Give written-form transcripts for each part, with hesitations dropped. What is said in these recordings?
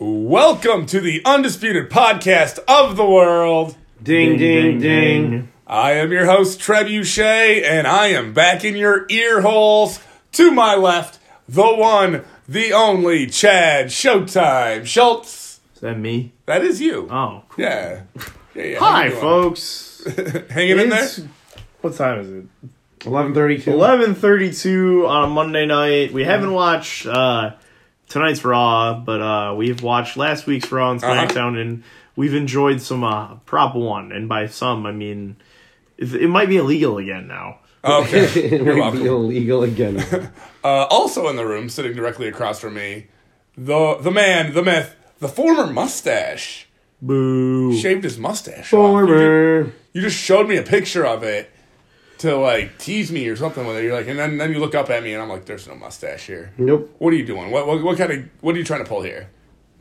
Welcome to the undisputed podcast of the world. Ding, ding, ding. I am your host, Trebuchet, and I am back in your ear holes. To my left, the one, the only, Chad Showtime Schultz. Is that me? That is you. Oh, cool. Yeah. Hi, folks. Hanging in there? What time is it? 11:32. 11:32 on a Monday night. We haven't watched tonight's Raw, but we've watched last week's Raw and SmackDown, and we've enjoyed some Prop 1. And by some, I mean, it might be illegal again now. Okay. You're Be welcome. illegal again. Also in the room, sitting directly across from me, the man, the myth, the former mustache. Boo. Shaved his mustache off. Former. You just showed me a picture of it to like tease me or something with it. You're like, and then you look up at me and I'm like, there's no mustache here. Nope. What are you doing? What are you trying to pull here?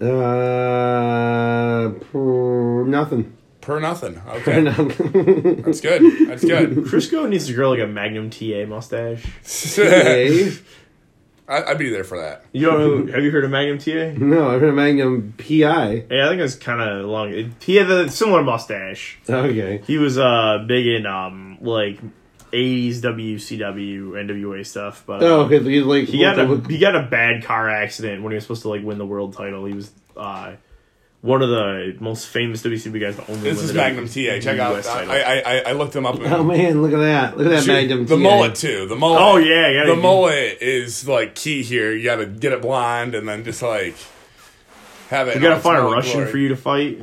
Nothing. Per nothing. Okay. Nothing. That's good. That's good. Crisco needs to grow like a Magnum TA mustache. Okay. I'd be there for that. You don't know? Have you heard of Magnum TA? No, I've heard of Magnum PI. Yeah, I think it's kind of long. He had a similar mustache. Okay. He was big in like 80s WCW, NWA stuff, but Oh, because he's like... he got a bad car accident when he was supposed to like win the world title. He was one of the most famous WCW guys to only This win is the Magnum TA. Check out. US title. I looked him up. Oh, man, look at that. Look at that Shoot, Magnum the PI. mullet too. The mullet. Oh yeah, The mullet is like key here. You got to get it blonde and then just like have it. We gotta find a Russian for you to fight.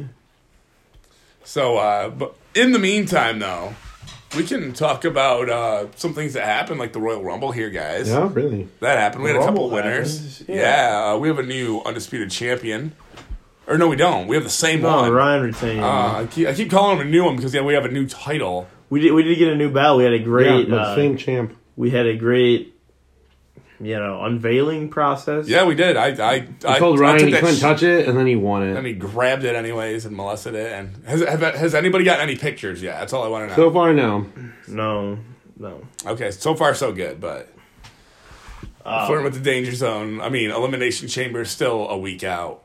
So, but in the meantime, though, we can talk about some things that happened, like the Royal Rumble here, guys. Oh, really? That happened. We had a couple Rumble winners. happened, Yeah, we have a new undisputed champion. Or no, we don't. We have the same No, one. Ryan retained. I keep calling him a new one because we have a new title. We did get a new belt. We had a great. Yeah, but same champ. We had a great, unveiling process. Yeah, we did. I told I Ryan took he that couldn't touch it, and then he won and it. he grabbed it anyways and molested it. And has anybody gotten any pictures yet? That's all I want to know. So far, no. No. Okay, so far so good, but flirting with the danger zone. I mean, Elimination Chamber is still a week out.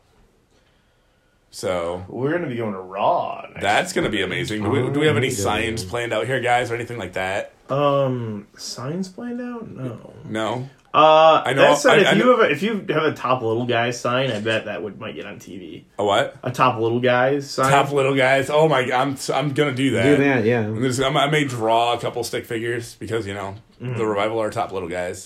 So We're gonna be going to Raw. that's going to be amazing. Do we have any signs planned out here, guys, or anything like that? Signs planned out? No. No. I know- That said, I know- if you have a top little guys sign, I bet that might get on TV. A what? A top little guys sign. Top little guys. Oh my! I'm gonna do that. Do that, yeah. I may draw a couple stick figures because the Revival are top little guys.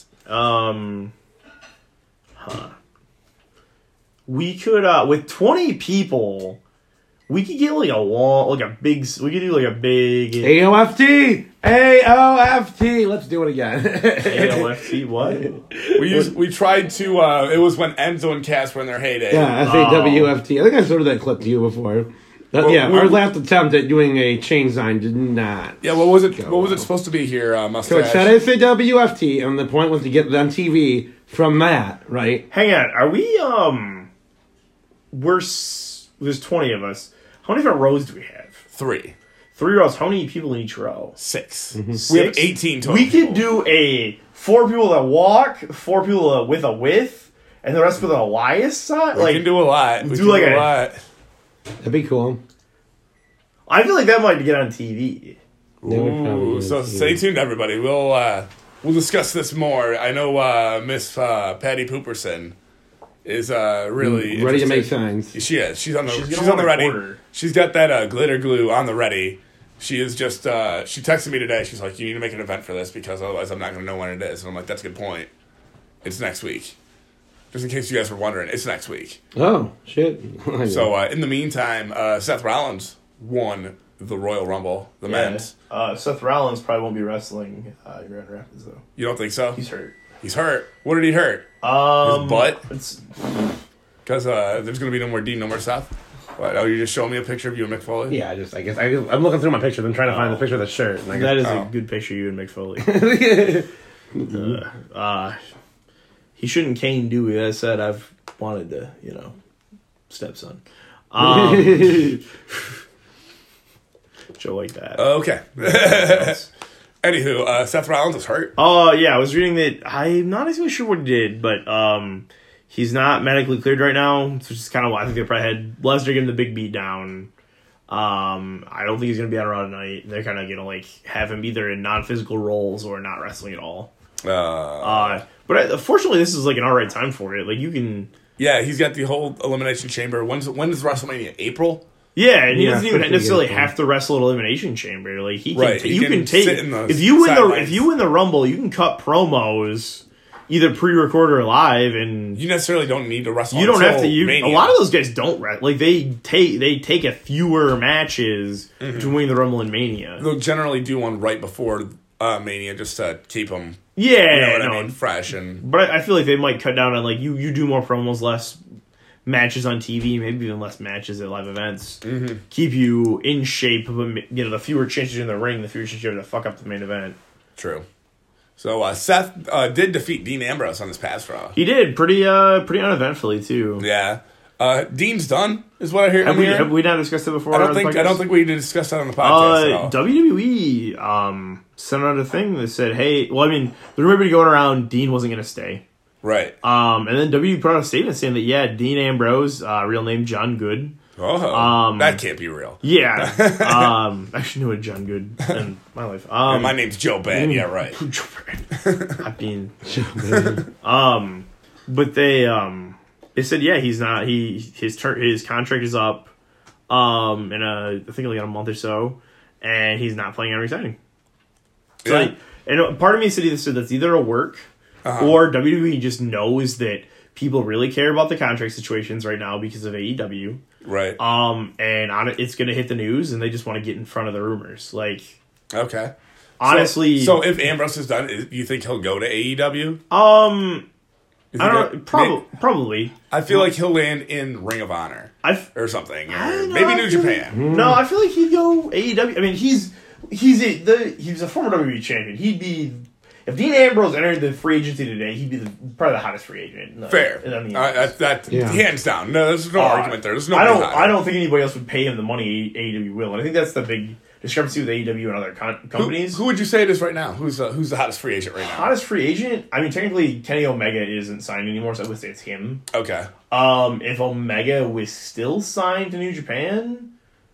We could with 20 people, we could get we could do like a big AOFT! AOFT! Let's do it again. AOFT. What? We tried to. It was when Enzo and Cass were in their heyday. Yeah, SAWFT. I think I showed that clip to you before. Our last attempt at doing a chain sign did not. Yeah, what was it? What was it supposed to be here, Mustache? So it said SAWFT, and the point was to get it on TV from that, right? Hang on, are we there's 20 of us. How many different rows do we have? 3, 3 rows. How many people in each row? 6. Mm-hmm. We have 18 total. We could do 4 people that walk, 4 people with a width, and the rest with an Elias side. We can do a lot. We do can like do a a- lot. That'd be cool. I feel like that might get on TV. Ooh, so stay tuned, everybody. We'll discuss this more. I know Miss Patty Pooperson is really Ready to interested. make signs. She is. She's on the gonna ready. order. She's got that glitter glue on the ready. She is just. She texted me today. She's like, "You need to make an event for this because otherwise I'm not going to know when it is." And I'm like, "That's a good point. It's next week." Just in case you guys were wondering, it's next week. Oh, shit. So in the meantime, Seth Rollins won the Royal Rumble, the men's. Seth Rollins probably won't be wrestling in Grand Rapids though. You don't think so? He's hurt. He's hurt. What did he hurt? His butt? It's, Because there's going to be no more Dean, no more Seth. What? Oh, you just showing me a picture of you and Mick Foley? Yeah, I'm looking through my pictures and trying to find the picture of the shirt. And that is Oh. a good picture of you and Mick Foley. He shouldn't Kane Dewey. That said, I've wanted to, stepson. Joe like that. Okay. Anywho, Seth Rollins was hurt. Oh, yeah, I was reading that. I'm not exactly sure what he did, but He's not medically cleared right now, which is kind of why I think they probably had Lesnar give him the big beat down. I don't think he's going to be on Raw tonight. They're kind of going to like have him either in non-physical roles or not wrestling at all. But fortunately, this is like an alright time for it. Like you can. Yeah, he's got the whole Elimination Chamber. When is WrestleMania? April? Yeah, and he doesn't even necessarily have to wrestle at Elimination Chamber. Like he can, right. You can take if you win the Rumble, you can cut promos either pre-record or live, and you necessarily don't need to wrestle. You don't have to. Mania. A lot of those guys don't wrestle. Like they take a fewer matches to win the Rumble and Mania. They'll generally do one right before Mania just to keep them. Yeah, you know what I mean, fresh and. But I feel like they might cut down on like you do more promos, less matches on TV, maybe even less matches at live events. Keep you in shape, but the fewer chances in the ring, the fewer chances you have to fuck up the main event. True. So Seth did defeat Dean Ambrose on this past Raw. He did pretty uneventfully too. Yeah. Dean's done, is what I hear. Have we not discussed it before? I don't think we discussed that on the podcast at all. WWE sent out a thing that said, "Hey, well, I mean, there's everybody going around. Dean wasn't going to stay, right?" And then WWE put out a statement saying that Dean Ambrose, real name John Good. Oh, that can't be real. Yeah. I actually knew a John Good in my life. My name's Joe Bad. Yeah, right. Joe Bad. I mean, but they said, he's not. His contract is up. In I think like in a month or so, and he's not planning on resigning. So and part of me said that's either a work or WWE just knows that people really care about the contract situations right now because of AEW. Right. And it's going to hit the news, and they just want to get in front of the rumors. Like, okay. Honestly, so if Ambrose is done, do you think he'll go to AEW? I don't. Probably. I feel like he'll land in Ring of Honor or something, or maybe New Japan. No, I feel like he'd go AEW. I mean, he's a former WWE champion. He'd be. If Dean Ambrose entered the free agency today, he'd be probably the hottest free agent. Fair. Hands down. No, there's no argument there. There's no. I don't think anybody else would pay him the money AEW will, and I think that's the big discrepancy with AEW and other companies. Who would you say it is right now? Who's the hottest free agent right now? Hottest free agent? I mean, technically, Kenny Omega isn't signed anymore, so I would say it's him. Okay. If Omega was still signed to New Japan,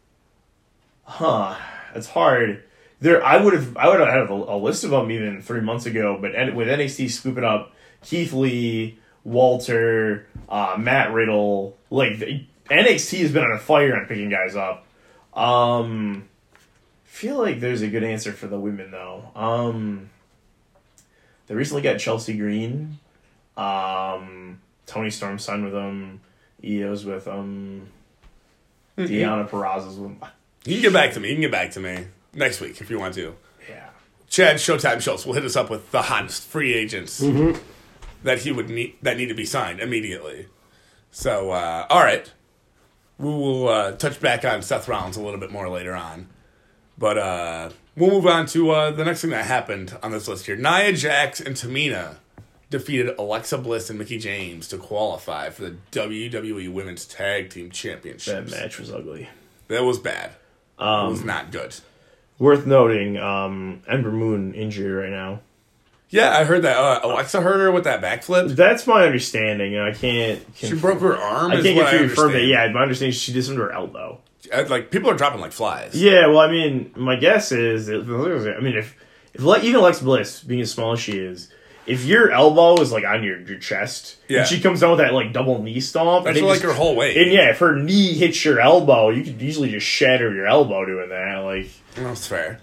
that's hard. I would have had a list of them even 3 months ago, but with NXT scooping up Keith Lee, Walter, Matt Riddle, like NXT has been on fire on picking guys up. Feel like there's a good answer for the women though. They recently got Chelsea Green, Tony Storm signed with them, Io's with them, Deonna Purrazzo's with them. You can get back to me. Next week, if you want to. Yeah. Chad Showtime Schultz will hit us up with the hottest free agents that he would need to be signed immediately. So, all right. We will touch back on Seth Rollins a little bit more later on. But we'll move on to the next thing that happened on this list here. Nia Jax and Tamina defeated Alexa Bliss and Mickie James to qualify for the WWE Women's Tag Team Championships. That match was ugly. That was bad. It was not good. Worth noting, Ember Moon injured right now. Yeah, I heard that. Alexa hurt her with that backflip. That's my understanding. I can't. She broke her arm. I can't get confirmed that. Yeah, my understanding is she did something to her elbow. Like people are dropping like flies. Yeah, well, I mean, my guess is, if even Alexa Bliss, being as small as she is, if your elbow is like on your chest, and she comes down with that like double knee stomp, that's like her whole weight. And if her knee hits your elbow, you could easily just shatter your elbow doing that. Like that's fair.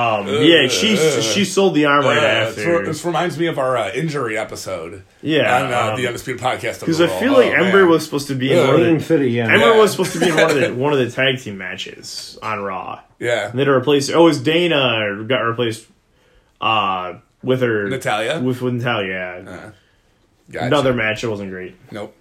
She sold the arm right after. This reminds me of our injury episode. Yeah, on the Undisputed Podcast. Because I feel like Ember was supposed to be in Ember was supposed to be in one of the tag team matches on Raw. Yeah, and then to replace her. Oh, it was Dana got replaced with her Natalya. With Natalya. Gotcha. Another match. It wasn't great. Nope.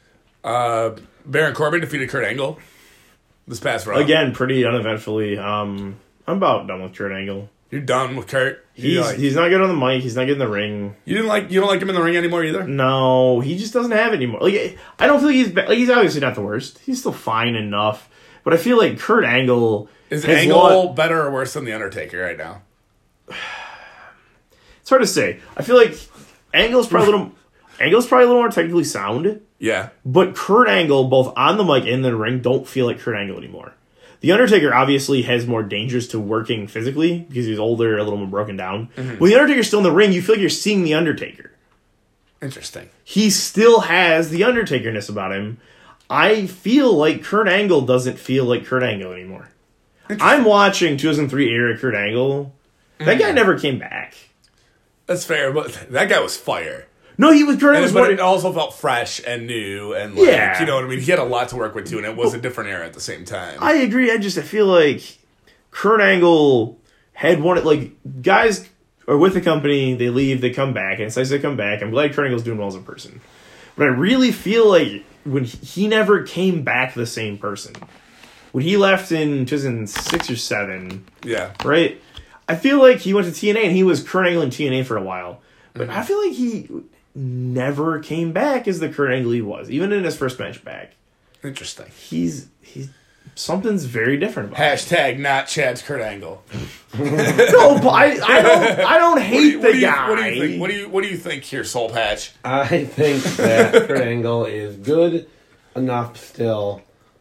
Baron Corbin defeated Kurt Angle this past Raw. Again, pretty uneventfully. I'm about done with Kurt Angle. You're done with Kurt? He's not good on the mic. He's not good in the ring. You don't like him in the ring anymore either? No, he just doesn't have it anymore. Like I don't feel like he's obviously not the worst. He's still fine enough. But I feel like Kurt Angle is Angle better or worse than the Undertaker right now? It's hard to say. I feel like Angle's probably a little. Angle's probably a little more technically sound. Yeah. But Kurt Angle, both on the mic and in the ring, don't feel like Kurt Angle anymore. The Undertaker obviously has more dangers to working physically because he's older, a little more broken down. Mm-hmm. When the Undertaker's still in the ring, you feel like you're seeing the Undertaker. Interesting. He still has the Undertaker-ness about him. I feel like Kurt Angle doesn't feel like Kurt Angle anymore. I'm watching 2003 era Kurt Angle. That guy never came back. That's fair, but that guy was fire. No, he was Kurt Angle. But it also felt fresh and new, and like, yeah. You know what I mean? He had a lot to work with too, and it was a different era at the same time. I agree. I feel like Kurt Angle had one, like, guys are with the company, they leave, they come back, and it's nice they come back. I'm glad Kurt Angle's doing well as a person. But I really feel like when he never came back the same person. When he left in 2006 or 7, yeah, right? I feel like he went to TNA, and he was Kurt Angle in TNA for a while. But I feel like he never came back as the Kurt Angle he was, even in his first match back. Interesting. He's something's very different about Hashtag not Chad's Kurt Angle. No, but I don't hate the guy. What do you think? What do you think here, Soul Patch? I think that Kurt Angle is good enough still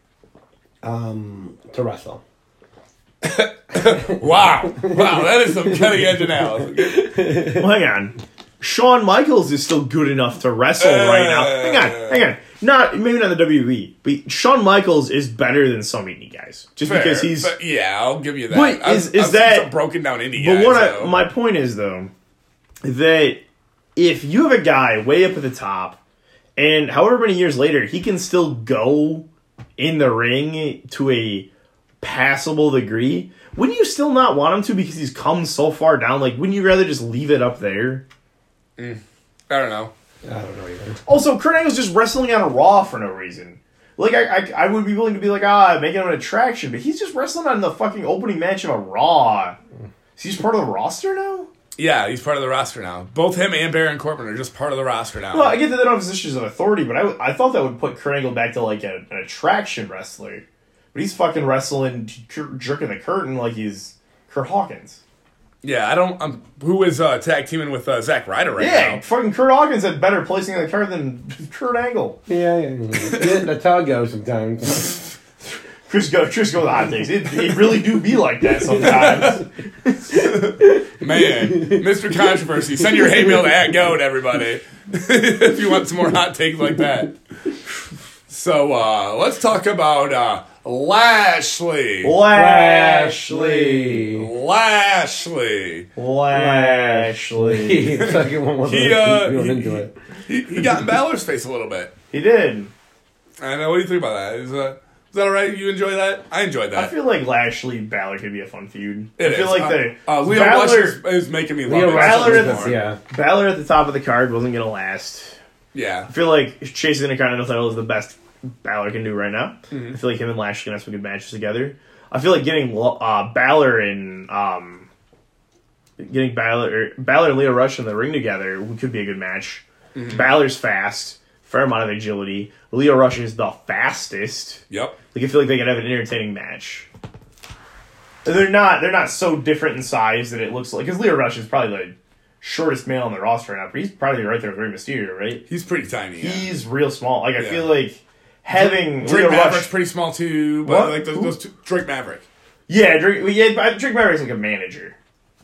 to wrestle. Wow, that is some cutting edge analysis. Well, hang on. Shawn Michaels is still good enough to wrestle right now. Hang on. Maybe not the WWE, but Shawn Michaels is better than some indie guys. Just fair, because he's... yeah, I'll give you that. But I've seen some broken down indie guys. But my point is, though, that if you have a guy way up at the top, and however many years later, he can still go in the ring to a passable degree, wouldn't you still not want him to because he's come so far down? Like, wouldn't you rather just leave it up there? I don't know. I don't know either. Also, Kurt Angle's just wrestling on a Raw for no reason. Like, I would be willing to be like, making him an attraction, but he's just wrestling on the fucking opening match of a Raw. Is he just part of the roster now? Yeah, he's part of the roster now. Both him and Baron Corbin are just part of the roster now. Well, I get that they don't have positions of authority, but I thought that would put Kurt Angle back to, like, an attraction wrestler. But he's fucking wrestling, jerking the curtain like he's Kurt Hawkins. Yeah, who is tag teaming with Zack Ryder right now? Yeah, fucking Kurt Hawkins had better placing on the card than Kurt Angle. Yeah. That's how it goes sometimes. Chris go the hot takes. It really do be like that sometimes. Man, Mr. Controversy, send your hate mail to @goat, everybody, if you want some more hot takes like that. So let's talk about Lashley. Second one wasn't into it. He got in Balor's face a little bit. He did. I know. What do you think about that? Is that all right? You enjoy that? I enjoyed that. I feel like Lashley Balor could be a fun feud. I feel like Leo Rush is making me love it. Balor at the top of the card wasn't going to last. Yeah. I feel like chasing the Continental title is the best Balor can do right now. Mm-hmm. I feel like him and Lashley can have some good matches together. I feel like getting Balor and Balor and Leo Rush in the ring together could be a good match. Mm-hmm. Balor's fast, fair amount of agility. Leo Rush is the fastest. Yep. Like I feel like they could have an entertaining match. They're not so different in size that it looks like, because Leo Rush is probably the shortest male on the roster right now, but he's probably right there with Rey Mysterio, right? He's pretty tiny. Yeah. He's real small. Like I feel like having Drake Leo Maverick's Rush pretty small too, but like those two, Drake Maverick. Yeah, Drake Maverick's like a manager.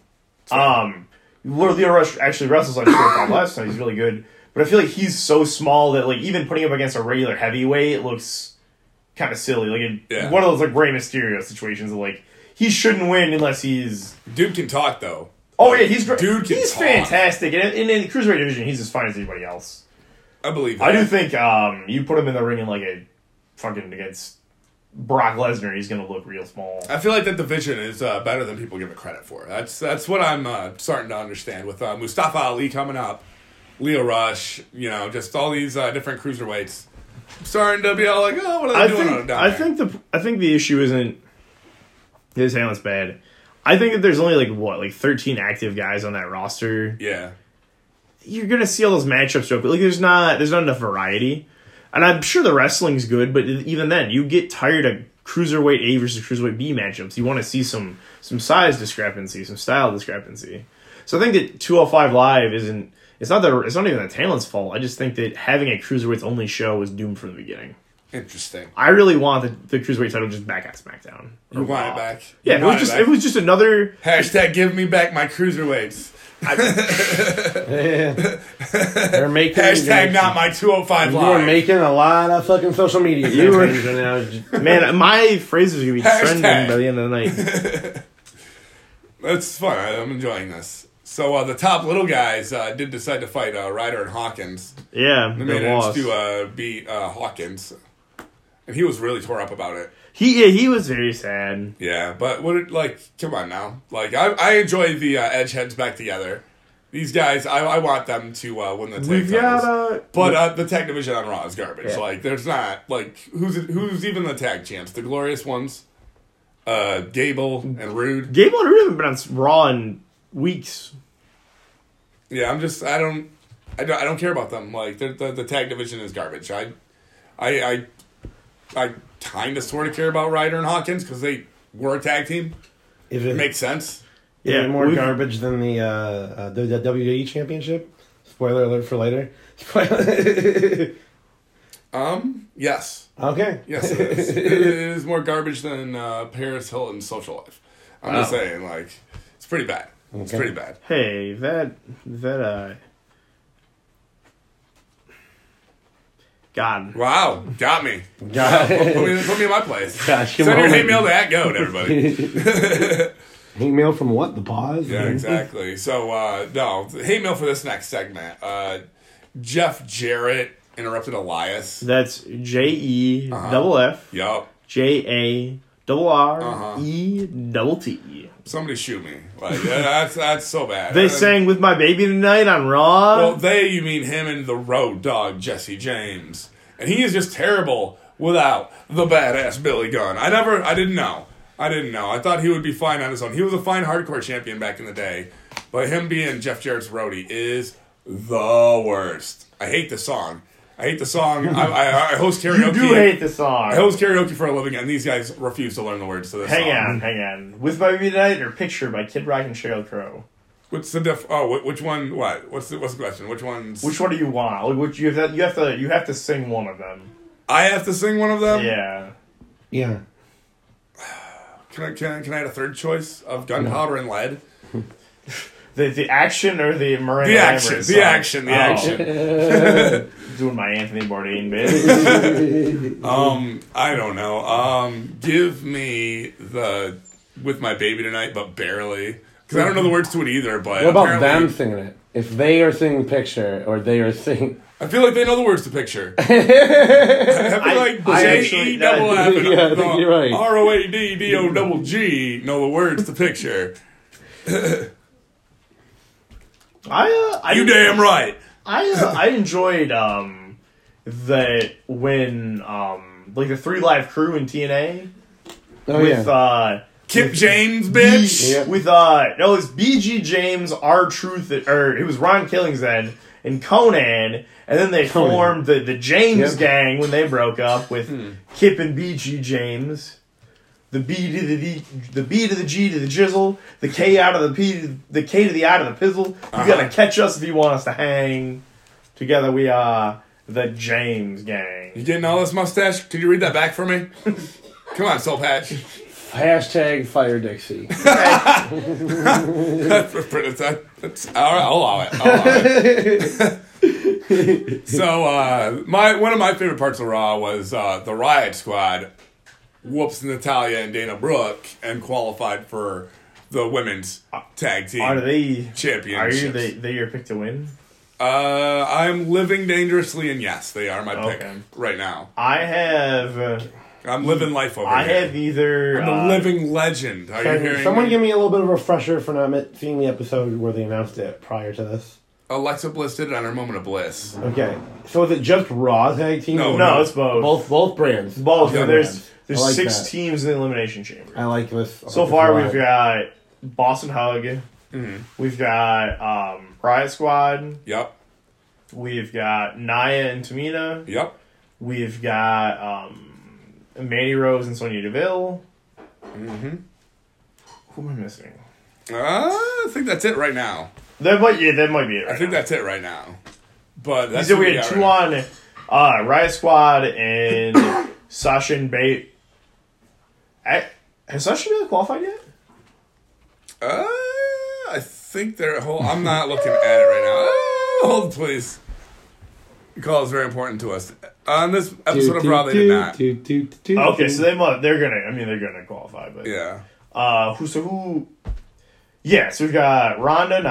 Leo Rush actually wrestles on Short last time. He's really good, but I feel like he's so small that like even putting him against a regular heavyweight, it looks kind of silly. Like one of those like Rey Mysterio situations of like he shouldn't win unless he's. Dude can talk though. Oh yeah, he's great. Dude can he's talk. Fantastic, and in the cruiserweight division, he's as fine as anybody else. I believe that. I do think you put him in the ring in like a fucking against Brock Lesnar, he's going to look real small. I feel like that division is better than people give it credit for. That's what I'm starting to understand with Mustafa Ali coming up, Leo Rush, just all these different cruiserweights. I'm starting to be all like, oh, what are they doing down there? I think the issue isn't his talent's bad. I think that there's only like 13 active guys on that roster. Yeah. You're going to see all those matchups real quick. Like there's not enough variety. And I'm sure the wrestling's good, but even then, you get tired of cruiserweight A versus cruiserweight B matchups. You want to see some size discrepancy, some style discrepancy. So I think that 205 Live isn't it's not even the talent's fault. I just think that having a cruiserweights only show was doomed from the beginning. Interesting. I really want the cruiserweight title just back at SmackDown. You want it back? Yeah, it was just another hashtag give me back my cruiserweights. They're making hashtag not my 205 live. You were making a lot of fucking social media. Man, my phrases are gonna be trending by the end of the night. That's fun. I'm enjoying this. So the top little guys did decide to fight Ryder and Hawkins. Yeah, they managed to beat Hawkins, and he was really tore up about it. He was very sad. Yeah, but come on now. Like I enjoy the Edge heads back together. These guys, I want them to win the tag titles. But the tag division on Raw is garbage. Yeah. Like there's not who's even the tag champs? The Glorious Ones, Gable and Rude. Gable and Rude haven't been on Raw in weeks. Yeah, I don't care about them. Like the tag division is garbage. I kind of sort of care about Ryder and Hawkins because they were a tag team. It makes sense. Yeah, more garbage than the WWE Championship. Spoiler alert for later. Yes. Okay. Yes, it is. It is more garbage than Paris Hilton's social life. I'm just saying, it's pretty bad. Okay. It's pretty bad. Hey, God. Wow, got me. Put me in my place. Gosh, send your hate mail to @goat, everybody. Hate mail from what? The pause? Yeah, exactly. So, no, hate mail for this next segment. Jeff Jarrett interrupted Elias. That's JEFF. Yup. JARRET. Somebody shoot me. That's so bad. They sang With My Baby Tonight on Raw. Well, you mean him and the Road Dogg, Jesse James. And he is just terrible without the badass Billy Gunn. I didn't know. I thought he would be fine on his own. He was a fine hardcore champion back in the day. But him being Jeff Jarrett's roadie is the worst. I hate the song. I host karaoke. You do hate the song. I host karaoke for a living, and these guys refuse to learn the words to this song. Hang on. With My Baby Tonight or Picture by Kid Rock and Sheryl Crow? What's the which one? What? What's the question? Which one's? Which one do you want? You have to sing one of them. I have to sing one of them. Yeah. Can I add a third choice of Gunpowder and Lead? The action or the Miranda Lambert song? The action. Doing my Anthony Bourdain bit. I don't know. Give me the With My Baby Tonight, but barely. Because I don't know the words to it either. But what about them singing it? If they are singing Picture or they are singing... I feel like they know the words to Picture. I feel like JEFF and I think you're right. ROADDOGG know the words to Picture. You damn right. I enjoyed that when the 3 Live Crew in TNA with Kip James, bitch. With it was BG James, R-Truth, or it was Ron Killington and Conan, and then they formed the James Gang when they broke up with Kip and BG James. The B to the D, the B to the G to the jizzle, the K out of the P to the K to the I to the pizzle. You gotta catch us if you want us to hang. Together we are the James Gang. You getting all this mustache? Could you read that back for me? Come on, Soul Patch. Hashtag Fire Dixie. That's all right. I'll allow it. So one of my favorite parts of Raw was the Riot Squad whoops Natalya and Dana Brooke and qualified for the women's tag team championships. Are they your pick to win? I'm living dangerously, and yes, they are my pick right now. I'm living life over here. I have either... I'm a living legend. Are you hearing someone me? give me a little bit of a refresher for not seeing the episode where they announced it prior to this? Alexa Bliss did it on her moment of bliss. Okay. So is it just Raw tag team? No, it's both. Both brands. Both. Okay. There's like 6 teams in the Elimination Chamber. I like this. So far, we've got Boston Hug. Mm-hmm. We've got Riot Squad. Yep. We've got Nia and Tamina. Yep. We've got Mandy Rose and Sonya Deville. Mm-hmm. Who am I missing? I think that's it right now. That might be it. Right I think that's it right now. But that's so we what had got 2 right on Riot Squad and Sasha and Bailey. Has Sasha Bailey qualified yet? I think they're. I'm not looking at it right now. Hold, please. The call is very important to us. On this episode of Raw, they did not. Okay, so they're gonna qualify, but Yeah. Who? Yeah, so we've got Ronda,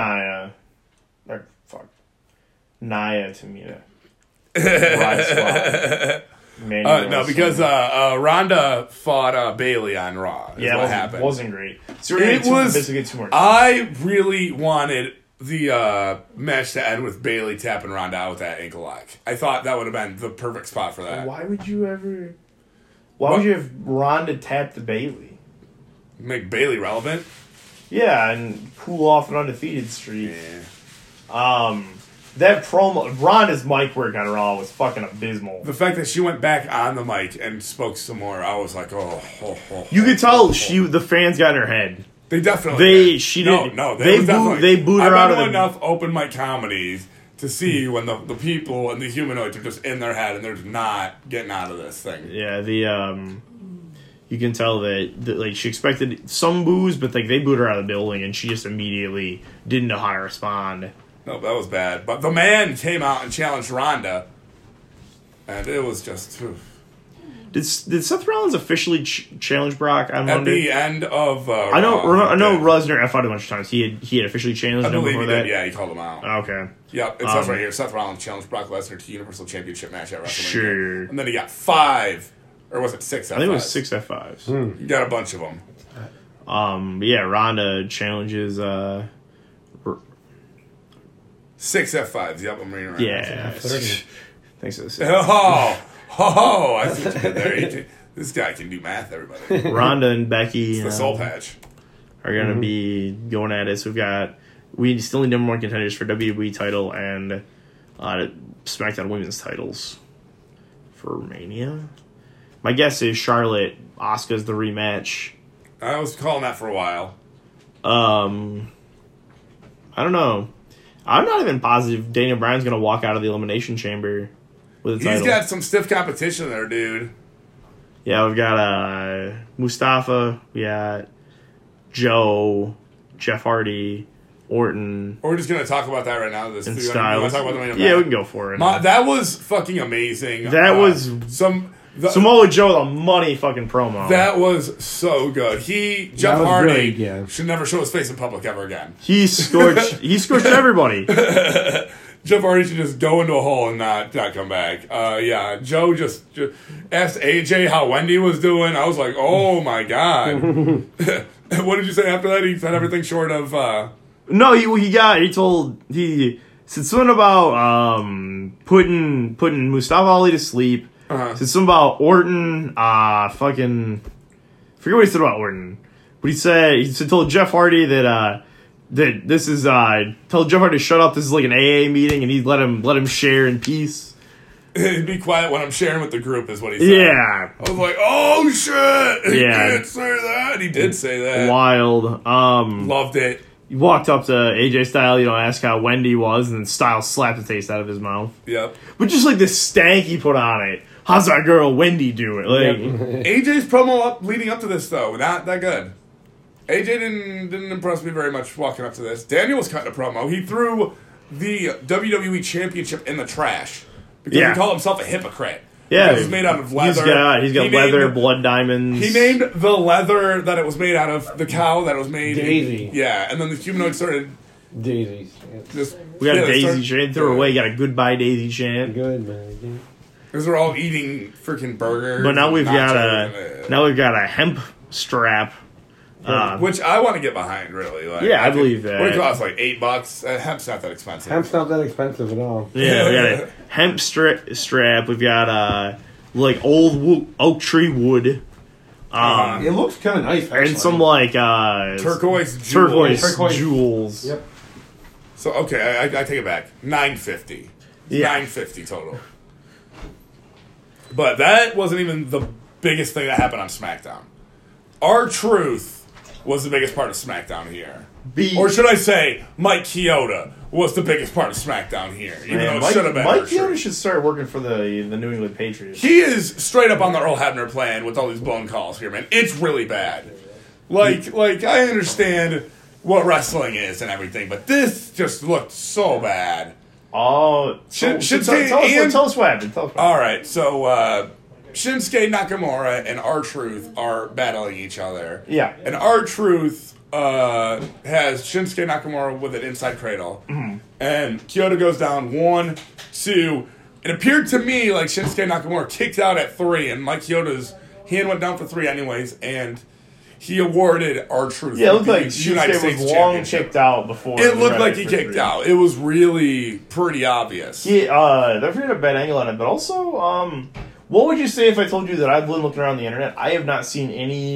Nia, Tamina. Riot Squad. No, because Ronda fought Bailey on Raw. Is what happened. It wasn't great. So we're going to get 2 more. I really wanted the match to end with Bailey tapping Ronda out with that ankle lock. I thought that would have been the perfect spot for that. Why would you ever? Why would you have Ronda tap the Bailey? Make Bailey relevant? Yeah, and cool off an undefeated streak. Yeah. That promo, Ronda's mic work on Raw was fucking abysmal. The fact that she went back on the mic and spoke some more, I was like, You could tell the fans got in her head. They definitely did. She did. did. No, they booed her out of enough open mic comedies to see when the people and the humanoids are just in their head and they're just not getting out of this thing. Yeah, you can tell that she expected some boos, but they booed her out of the building and she just immediately didn't know how to respond. No, that was bad. But the man came out and challenged Ronda, and it was just. Did Seth Rollins officially challenge Brock on Monday? At the end of I know Lesnar fought a bunch of times. He had officially challenged him before that. Yeah, he called him out. Okay. Yep, it says right here. Seth Rollins challenged Brock Lesnar to Universal Championship match at WrestleMania. Sure. And then he got 5, or was it 6 F5s? I think it was 6 F5s. He got a bunch of them. Yeah, Ronda challenges. 6 F5s. Yep, I'm reading right. Yeah. Thanks for this. I see what you did there. This guy can do math, everybody. Ronda and Becky. It's the soul patch. Are going to be going at it. So we still need number 1 contenders for WWE title and SmackDown Women's titles for Mania. My guess is Charlotte, Asuka's the rematch. I was calling that for a while. I don't know. I'm not even positive Daniel Bryan's going to walk out of the Elimination Chamber with a title. He's got some stiff competition there, dude. Yeah, we've got Mustafa, we got Joe, Jeff Hardy, Orton. Or we're just going to talk about that right now. And Styles. Yeah, we can go for it. That was fucking amazing. That was Samoa Joe, the money fucking promo. That was so good. Jeff Hardy should never show his face in public ever again. He scorched everybody. Jeff Hardy should just go into a hole and not come back. Yeah, Joe just asked AJ how Wendy was doing. I was like, oh my God. What did you say after that? He said everything short of... No, he said something about putting Mustafa Ali to sleep. Said something about Orton, forget what he said about Orton. But he told Jeff Hardy that this is told Jeff Hardy to shut up. This is like an AA meeting, and he'd let him share in peace. Be quiet when I'm sharing with the group is what he said. Yeah, I was like, oh shit, he can't say that. He did say that. Wild. Loved it. He walked up to AJ Styles, ask how Wendy was, and then Styles slapped the taste out of his mouth. Yep. But just like the stank he put on it. How's that girl Wendy do it? AJ's promo leading up to this though, not that good. AJ didn't impress me very much walking up to this. Daniel was cutting a promo. He threw the WWE Championship in the trash because he called himself a hypocrite. Yeah, because it's made out of leather. He's got leather, blood diamonds. He named the leather that it was made out of the cow that it was made. Daisy. And then the humanoid started. Daisies. We got a Daisy chant. Threw away. Got a goodbye Daisy chant. Good man. Because we're all eating freaking burgers. But now we've got a hemp strap. Which I want to get behind, really. I believe that. What it costs, like $8? Hemp's not that expensive. Hemp's not that expensive at all. Yeah, we got a hemp strap. We've got old oak tree wood. It looks kind of nice, actually. And some turquoise jewels. Yep. So okay, I take it back. $950. Yeah. $950 total. But that wasn't even the biggest thing that happened on SmackDown. R-Truth was the biggest part of SmackDown here. Or should I say, Mike Chioda was the biggest part of SmackDown here, even though it should have been Mike R-Truth. Chioda should start working for the New England Patriots. He is straight up on the Earl Hebner plan with all these blown calls here, man. It's really bad. Like I understand what wrestling is and everything, but this just looked so bad. Oh, Tell us what happened. All right, so Shinsuke Nakamura and R-Truth are battling each other. Yeah. And R-Truth has Shinsuke Nakamura with an inside cradle. Mm-hmm. And Kyoto goes down 1, 2. It appeared to me like Shinsuke Nakamura kicked out at 3, and Mike Kyoto's hand went down for 3 anyways, and he awarded R-Truth. Yeah, it looked like United Shinsuke States was long Championship. kicked out before. It looked like he kicked out. It was really pretty obvious. Yeah, they're a bad angle on it, but also, what would you say if I told you that I've been looking around the internet? I have not seen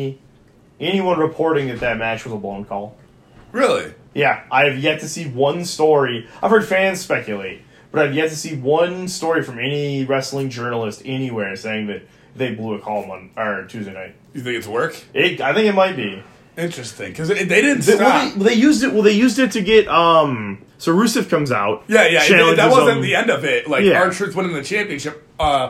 anyone reporting that match was a blown call. Really? Yeah, I have yet to see one story. I've heard fans speculate, but I've yet to see one story from any wrestling journalist anywhere saying that they blew a call on Tuesday night. You think it's work? I think it might be. Interesting, because they didn't stop. They used it to get so Rusev comes out. Yeah, that wasn't him. the end of it. Like, R-Truth winning the championship.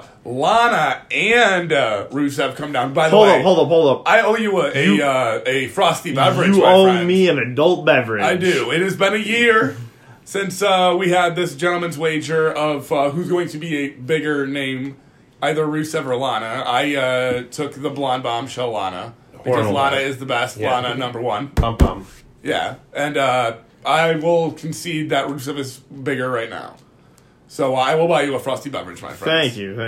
Lana and Rusev come down. By the way, hold up. I owe you a frosty beverage, You my owe friend. me an adult beverage. I do. It has been a year since we had this gentleman's wager of who's going to be a bigger name, either Rusev or Lana. I took the blonde bombshell Lana. Because Lana is the best. Yeah. Lana, number 1. Pum. Yeah. And I will concede that Rusev is bigger right now. So I will buy you a frosty beverage, my friend. Thank you.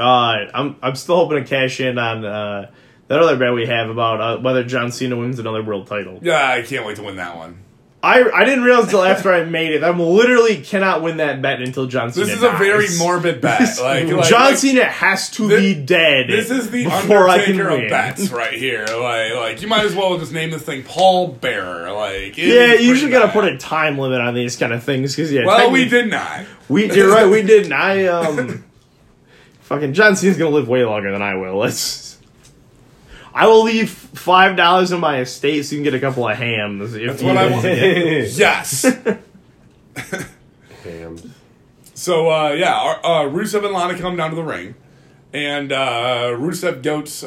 I'm still hoping to cash in on that other bet we have about whether John Cena wins another world title. Yeah, I can't wait to win that one. I didn't realize until after I made it. I literally cannot win that bet until John Cena This is dies. a very morbid bet. John Cena has to be dead. This is the before Undertaker of bets right here. Like you might as well just name this thing Paul Bearer. You usually got to put a time limit on these kind of things because we did not. You're right, we didn't. Fucking John Cena's gonna live way longer than I will. I will leave $5 in my estate so you can get a couple of hams. That's what I want to get. Yes. Hams. So, Rusev and Lana come down to the ring. And Rusev goats...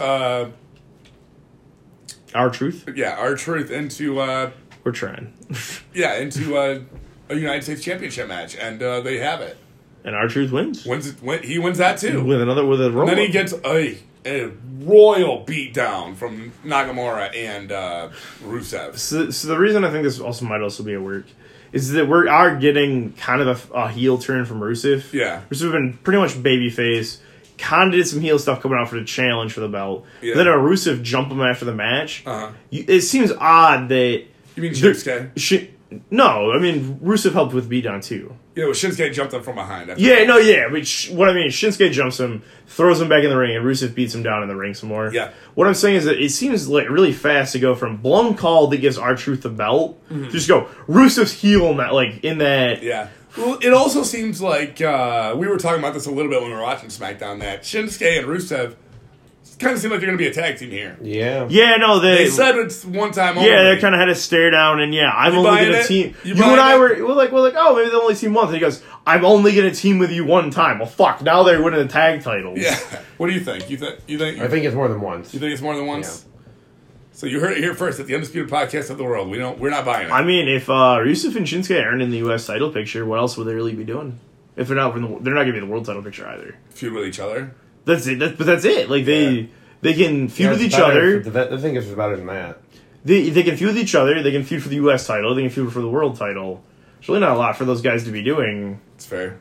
R-Truth? Yeah, R-Truth into... We're trying. into a United States Championship match. And they have it. And R-Truth wins? He wins that, too. With a roll. And then he gets a royal beatdown from Nakamura and Rusev. So the reason I think this might also be a work is that we are getting kind of a heel turn from Rusev. Yeah. Rusev has been pretty much babyface. Kind of did some heel stuff coming out for the challenge for the belt. Yeah. Then Rusev jumped him after the match. Uh-huh. It seems odd that... You mean Shinsuke? No, I mean, Rusev helped with beatdown too. Yeah, Shinsuke jumped him from behind. But what I mean, Shinsuke jumps him, throws him back in the ring, and Rusev beats him down in the ring some more. Yeah. What I'm saying is that it seems like really fast to go from blown call that gives R-Truth the belt to just go Rusev's heel in that. Yeah. Well, it also seems like we were talking about this a little bit when we were watching SmackDown that Shinsuke and Rusev kind of seem like they're going to be a tag team here. Yeah. Yeah, no, they said it's one time only. Yeah, they kind of had a stare down, and I'm only going to team. You and I were like, oh, maybe they'll only team once. And he goes, I'm only going to team with you one time. Well, fuck, now they're winning the tag titles. Yeah. What do you think? You think? I think it's more than once. You think it's more than once? Yeah. So you heard it here first at the Undisputed Podcast of the World. We're not buying it. I mean, if Rusev and Shinsuke aren't in the U.S. title picture, what else would they really be doing? If they're not giving the world title picture either. Feud with each other. That's it. But that's it. Like they can feud with each other. I think it's better than that. They can feud with each other. They can feud for the U.S. title. They can feud for the world title. There's really not a lot for those guys to be doing. It's fair.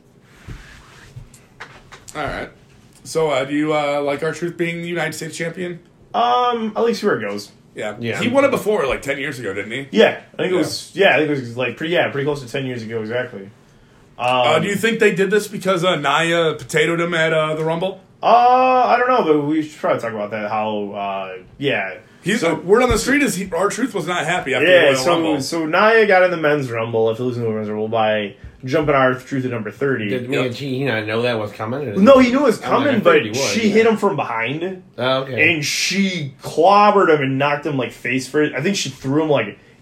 All right. So do you like R-Truth being the United States champion? At least see where it goes. Yeah. He won it before, like 10 years ago, didn't he? Yeah, I think it was. Yeah, I think it was like pretty close to 10 years ago exactly. Do you think they did this because Nia potatoed him at the Rumble? I don't know, but we should probably talk about that. How, word on the street is R-Truth was not happy after the Royal Rumble. So Nia got in the men's Rumble after losing the women's Rumble by jumping R-Truth at number 30. Did he not know that was coming? No, he knew it was coming, but she hit him from behind. Oh, okay. And she clobbered him and knocked him face first. I think she threw him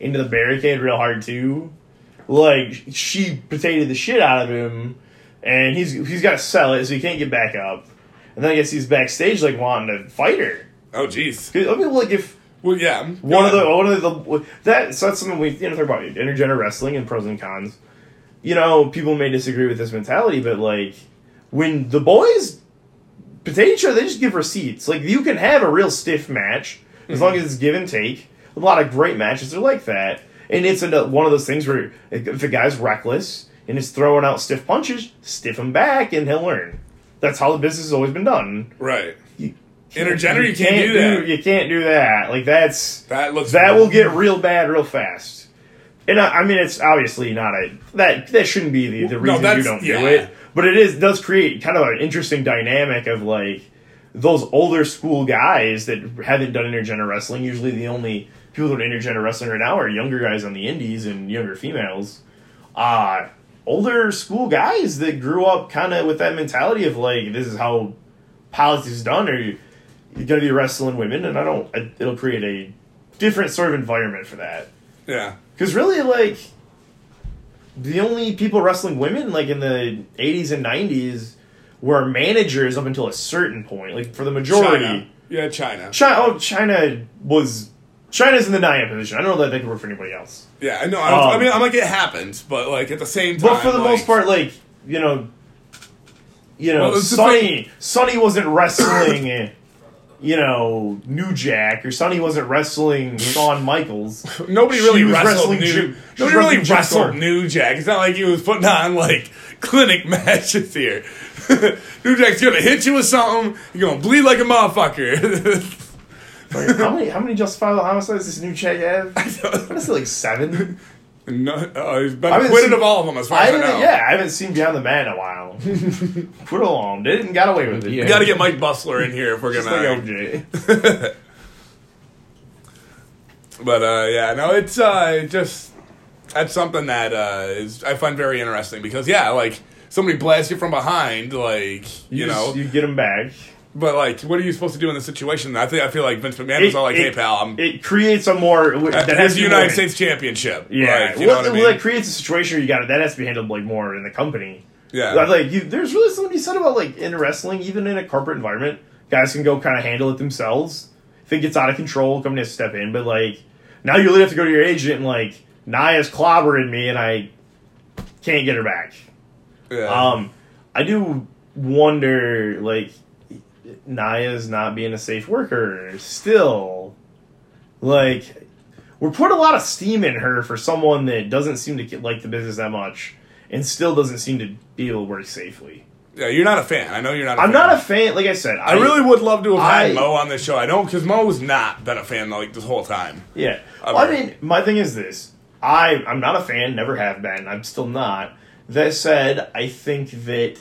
into the barricade real hard too. Like, she potatoed the shit out of him, and he's got to sell it so he can't get back up. And then I guess he's backstage like wanting to fight her. Oh, jeez. I mean, like if Well, yeah. that's something we talk about intergender wrestling and pros and cons. People may disagree with this mentality, but like when the boys potato each other, they just give receipts. Like you can have a real stiff match as long as it's give and take. A lot of great matches are like that, and it's one of those things where if the guy's reckless and is throwing out stiff punches, stiff him back, and he'll learn. That's how the business has always been done. Right. Intergender, you can't do that. You can't do that. Like that will get real bad real fast. And I mean, it's obviously not that shouldn't be the reason you don't do it. But it does create kind of an interesting dynamic of like those older school guys that haven't done intergender wrestling. Usually, the only people doing intergender wrestling right now are younger guys on the indies and younger females. Older school guys that grew up kind of with that mentality of like, this is how politics is done, or you're going to be wrestling women, and it'll create a different sort of environment for that. Yeah. Because really, like, the only people wrestling women, like, in the 80s and 90s were managers up until a certain point. Like, for the majority. China. Yeah, China. China's in the Nia position. I don't know that they could work for anybody else. Yeah, I know. I mean, I'm like, it happens, but, like, at the same time. But for the most part, like, Sonny wasn't wrestling, New Jack, or Sonny wasn't wrestling Shawn Michaels. Nobody really wrestled New Jack. It's not like he was putting on, like, clinic matches here. New Jack's gonna hit you with something, you're gonna bleed like a motherfucker. How many justifiable homicides does New Jack have? I want to say like 7. No, he's been acquitted of all of them, as far as I know. Yeah, I haven't seen Beyond the Mat in a while. Put along, did it and got away with it. We got to get Mike Bustler in here if we're gonna. Like OJ. But it's that's something that I find very interesting because like somebody blasts you from behind, like you get them back. But, like, what are you supposed to do in this situation? I feel like Vince McMahon was all like, hey, pal, it creates a more... That has the United States Championship. Yeah. Like, you know what I mean? That creates a situation where that has to be handled, like, more in the company. Yeah. Like, there's really something to be said about, like, in wrestling, even in a corporate environment, guys can go kind of handle it themselves. If it gets out of control, company has to step in. But, like, now you really have to go to your agent and, like, Nia's clobbering me and I can't get her back. Yeah. I do wonder, like... Nia's not being a safe worker still. Like, we're putting a lot of steam in her for someone that doesn't seem to like the business that much and still doesn't seem to be able to work safely. Yeah, you're not a fan. I know you're not a fan. I'm not a fan. Like I said, I really would love to have had Mo on this show. I know, because Mo's not been a fan, like, this whole time. Yeah. Well, I mean, my thing is this. I'm not a fan, never have been. I'm still not. That said, I think that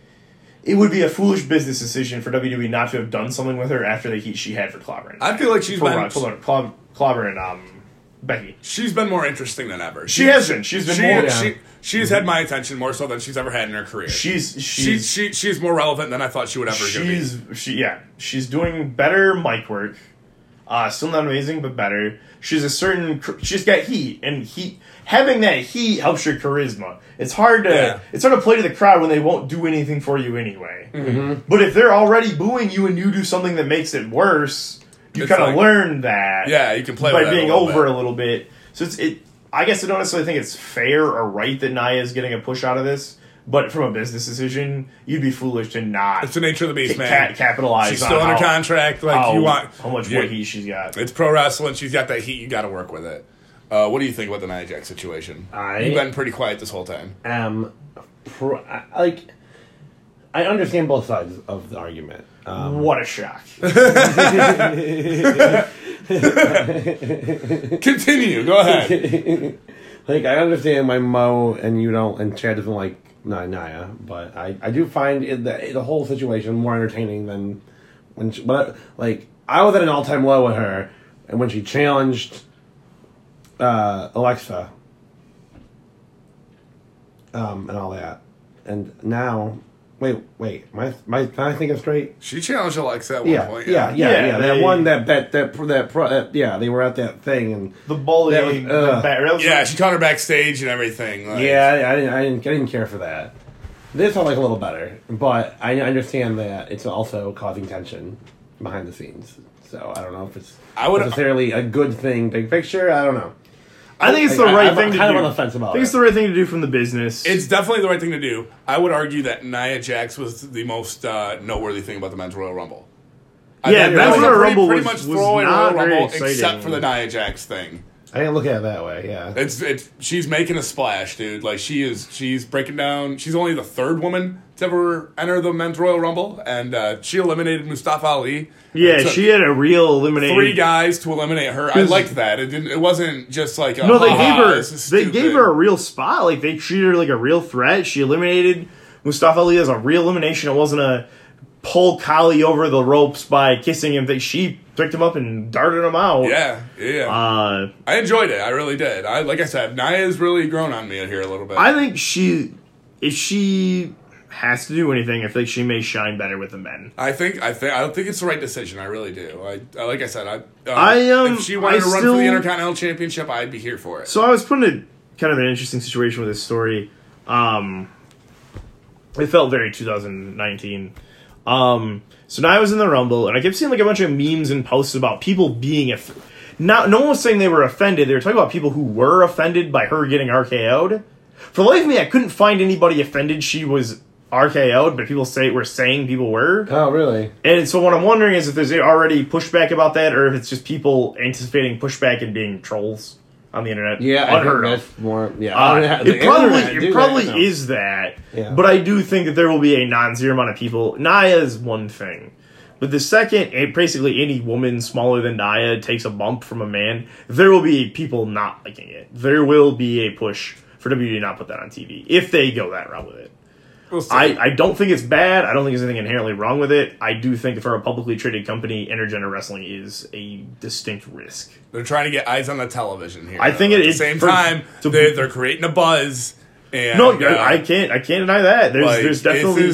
it would be a foolish business decision for WWE not to have done something with her after the heat she had for Clobber. I feel like she's been... Clobber and Becky. She's been more interesting than ever. She has been. She's been more... She's had my attention more so than she's ever had in her career. She's more relevant than I thought she would ever be. She's doing better mic work. Still not amazing, but better. She's got heat, and having that heat helps your charisma. It's hard to play to the crowd when they won't do anything for you anyway. Mm-hmm. But if they're already booing you and you do something that makes it worse, you kind of learn that. Yeah, you can play by with that being over a little bit. So I guess I don't necessarily think it's fair or right that Nia is getting a push out of this. But from a business decision, you'd be foolish to not. It's the nature of the beast, man. Capitalize. She's still under contract. Like how much more heat she's got. It's pro wrestling. She's got that heat. You got to work with it. What do you think about the Nia Jax situation? You've been pretty quiet this whole time. I understand both sides of the argument. What a shock! Continue. Go ahead. Like, I understand why Mo and you don't, and Chad doesn't like Nia, but I do find the whole situation more entertaining than when she, but like, I was at an all-time low with her, and when she challenged Alexa and all that, and now Wait. Am I thinking straight? She challenged Alexa at one point. Yeah. That one yeah, they were at that thing and The bullying. Yeah, she caught her backstage and everything. Like, yeah, I didn't care for that. This I like a little better, but I understand that it's also causing tension behind the scenes. So I don't know if it's necessarily a good thing, big picture. I don't know. I think it's the right thing to do. I'm kind of on the fence about it. I think it's the right thing to do from the business. It's definitely the right thing to do. I would argue that Nia Jax was the most noteworthy thing about the Men's Royal Rumble. Yeah, Men's Royal Rumble pretty was much throwaway not Royal very Rumble exciting. except for the Nia Jax thing. I didn't look at it that way. Yeah, It's she's making a splash, dude. Like she's breaking down. She's only the third woman to ever enter the Men's Royal Rumble, and she eliminated Mustafa Ali. Yeah, she had a real elimination. 3 guys to eliminate her. I liked that. It wasn't just like they gave her a real spot. Like they treated her like a real threat. She eliminated Mustafa Ali as a real elimination. It wasn't a pull Kali over the ropes by kissing him. She picked him up and darted him out. Yeah. I enjoyed it. I really did. Like I said, Nia's really grown on me here a little bit. I think if she has to do anything, I think she may shine better with the men. I don't think it's the right decision. I really do. Like I said, if she wanted to run for the Intercontinental Championship, I'd be here for it. So I was put in a kind of an interesting situation with this story. It felt very 2019. So now I was in the Rumble, and I kept seeing like a bunch of memes and posts about people being no one was saying they were offended. They were talking about people who were offended by her getting RKO'd. For the life of me, I couldn't find anybody offended she was RKO'd, but people were saying people were. Oh, really? And so what I'm wondering is if there's already pushback about that, or if it's just people anticipating pushback and being trolls on the internet. Yeah, unheard of. More. Yeah, it probably is that. Yeah. But I do think that there will be a non-zero amount of people. Nia is one thing, but the second, basically any woman smaller than Nia takes a bump from a man, there will be people not liking it. There will be a push for WWE to not put that on TV if they go that route with it. I don't think it's bad. I don't think there's anything inherently wrong with it. I do think for a publicly traded company, intergender wrestling is a distinct risk. They're trying to get eyes on the television here. I think at the same time they're creating a buzz. And, I can't deny that. There's definitely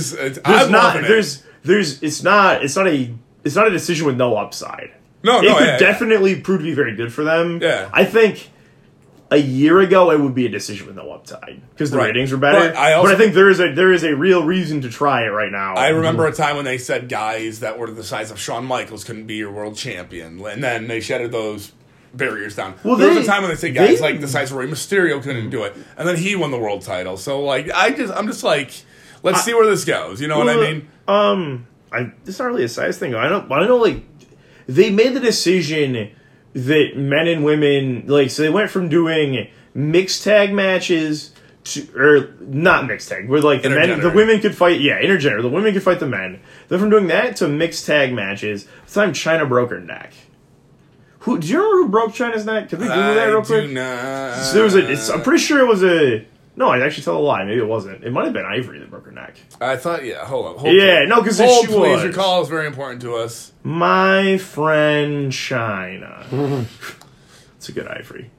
it's not a decision with no upside. It could definitely prove to be very good for them. Yeah. I think a year ago, it would be a decision with no upside because the ratings were better. But I think there is a real reason to try it right now. I remember a time when they said guys that were the size of Shawn Michaels couldn't be your world champion, and then they shattered those barriers down. Well, there was a time when they said guys like the size of Rey Mysterio couldn't do it, and then he won the world title. So like, I'm just like, let's see where this goes. You know what I mean? It's not really a size thing. I know like they made the decision that men and women, so they went from doing mixed tag matches or not mixed tag, where the women could fight, intergender, the women could fight the men. Then from doing that to mixed tag matches, this time Chyna broke her neck. Do you remember who broke Chyna's neck? Can we Google that real quick? So I'm pretty sure it was no, I'd actually tell a lie. Maybe it wasn't. It might have been Ivory that broke her neck. I thought, hold on. Because she please. was. Your call is very important to us. My friend Chyna. It's a good Ivory.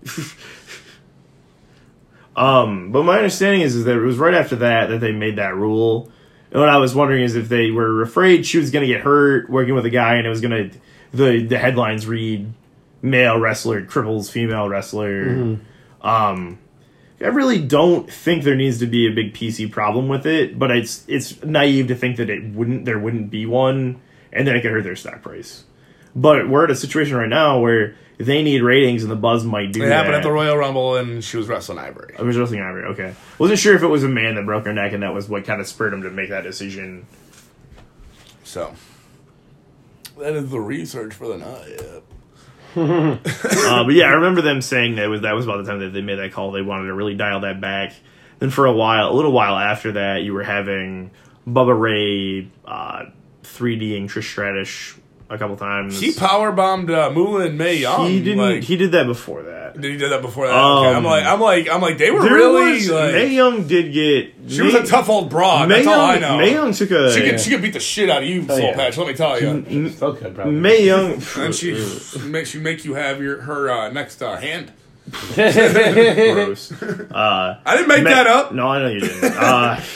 But my understanding is that it was right after that they made that rule. And what I was wondering is if they were afraid she was going to get hurt working with a guy, and it was going to the headlines read male wrestler cripples female wrestler. Mm-hmm. I really don't think there needs to be a big PC problem with it, but it's naive to think that there wouldn't be one, and then it could hurt their stock price. But we're at a situation right now where they need ratings, and the buzz might do that. It happened at the Royal Rumble, and she was wrestling Ivory. I was wrestling Ivory, okay. Wasn't sure if it was a man that broke her neck, and that was what kind of spurred him to make that decision. So, that is the research for the night. But yeah, I remember them saying that was about the time that they made that call. They wanted to really dial that back. Then for a little while after that, you were having Bubba Ray 3D'ing Trish Stratus a couple times. He powerbombed Moolah and Mae Young. He didn't. He did that before that. Did he do that before that? Okay. I'm like they were really. Mae Young did get. She was a tough old broad. That's all I know. Mae Young took a. She could beat the shit out of you, Soul Patch. Let me tell you. Still could probably. Mae Young. And she make you have her next hand. Gross. I didn't make that up. No, I know you didn't.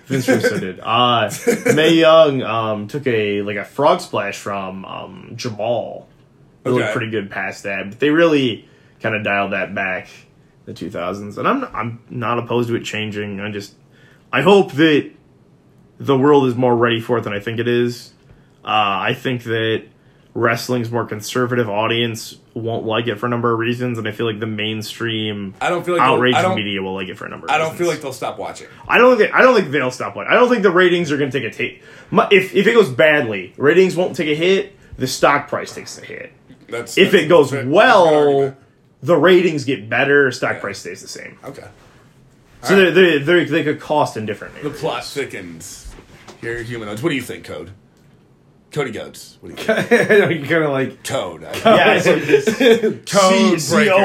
Vince Russo did. Mae Young took a frog splash from Jamal. It looked pretty good past that, but they really kind of dialed that back in the 2000s. And I'm not opposed to it changing. I hope that the world is more ready for it than I think it is. I think that wrestling's more conservative audience won't like it for a number of reasons, and I feel like the mainstream outrage media will like it for a number of reasons. I don't feel like they'll stop watching. I don't think they'll stop watching. I don't think the ratings are going to take a hit. If it goes badly, ratings won't take a hit, the stock price takes a hit. If it goes well, the ratings get better, stock price stays the same. Okay. So they could cost in different ways. The plot thickens. Here, humanoids. What do you think, Code? Cody Goats. What do you think? You kind of like Code. Yeah, it's like this. Code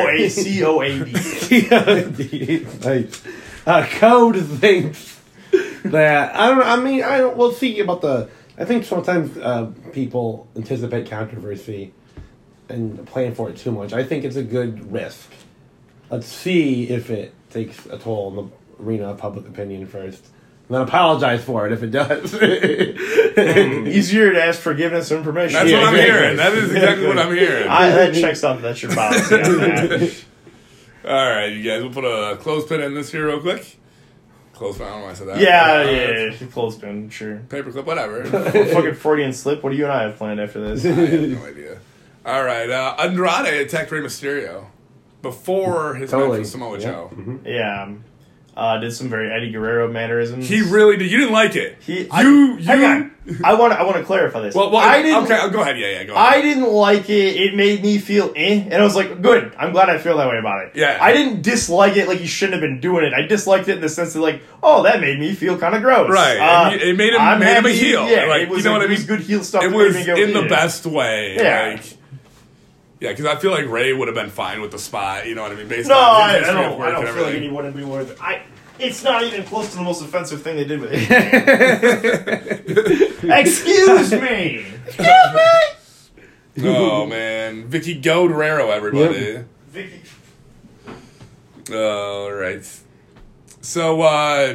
COAD. Nice. Code thinks that we'll see about the. I think sometimes people anticipate controversy and plan for it too much. I think it's a good risk. Let's see if it takes a toll on the arena of public opinion first. And then apologize for it if it does. Easier to ask forgiveness and permission. That's what I'm hearing. That is exactly what I'm hearing. That checks off. That's your policy on that. All right, you guys. We'll put a clothespin in this here real quick. Clothespin. I don't know why I said that. Yeah. Clothespin, sure. Paperclip, whatever. Fucking Freudian slip. What do you and I have planned after this? I have no idea. All right, Andrade attacked Rey Mysterio before his match with Samoa Joe. Mm-hmm. Yeah. Did some very Eddie Guerrero mannerisms. He really did. You didn't like it. Hang on. I want to clarify this. Well, I didn't. Okay, go ahead. Yeah, go ahead. I didn't like it. It made me feel and I was like, good. I'm glad I feel that way about it. Yeah. I didn't dislike it like you shouldn't have been doing it. I disliked it in the sense that that made me feel kind of gross. Right. It made him a heel. Yeah, like, it was, you know what I mean? It was good heel stuff. It was in the best way. Yeah. Yeah, because I feel like Ray would have been fine with the spot. You know what I mean? Based on I don't feel like anyone would be worth it. It's not even close to the most offensive thing they did with it. Excuse me. Oh man, Vicky Guerrero, everybody. Yep. Vicky. All right. So